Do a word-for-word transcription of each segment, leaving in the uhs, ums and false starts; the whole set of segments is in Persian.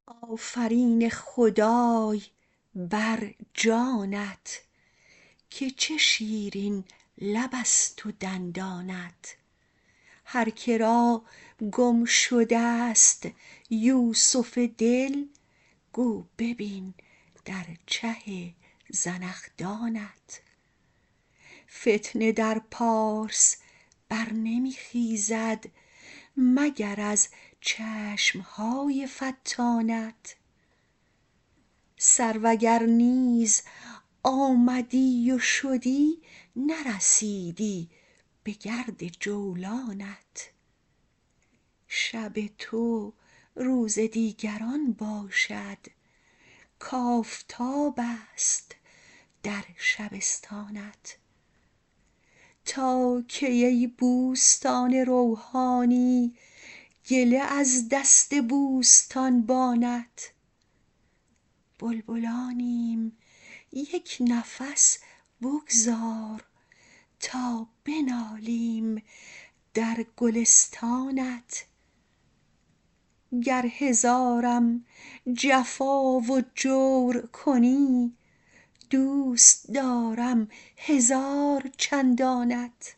آفرین خدای بر جانت که چه شیرین لبست و دندانت. هر که را گم شدست یوسف دل گو ببین در چه زنخدانت. فتنه در پارس بر نمی خیزد مگر از چشم های فتانت. سرو اگر نیز آمدی و شدی نرسیدی به گرد جولانت. شب تو روز دیگران باشد کآفتابست در شبستانت. تا کی ای بوستان روحانی گله از دست بوستانبانت. بلبلانیم یک نفس بگذار تا بنالیم در گلستانت. گر هزارم جفا و جور کنی دوست دارم هزار چندانت.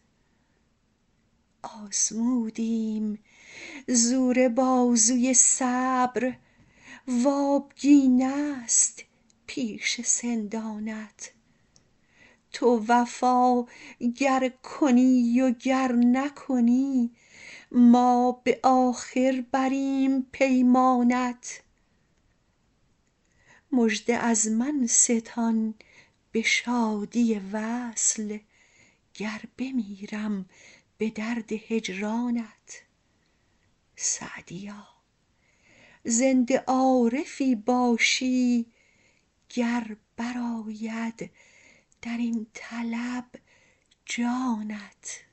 آزمودیم زور بازوی صبر و آبگینست پیش سندانت. تو وفا گر کنی و گر نکنی ما به آخر بریم پیمانت. مژده از من ستان به شادی وصل گر بمیرم به درد هجرانت. سعدیا زنده عارفی باشی گر برآید در این طلب جانت.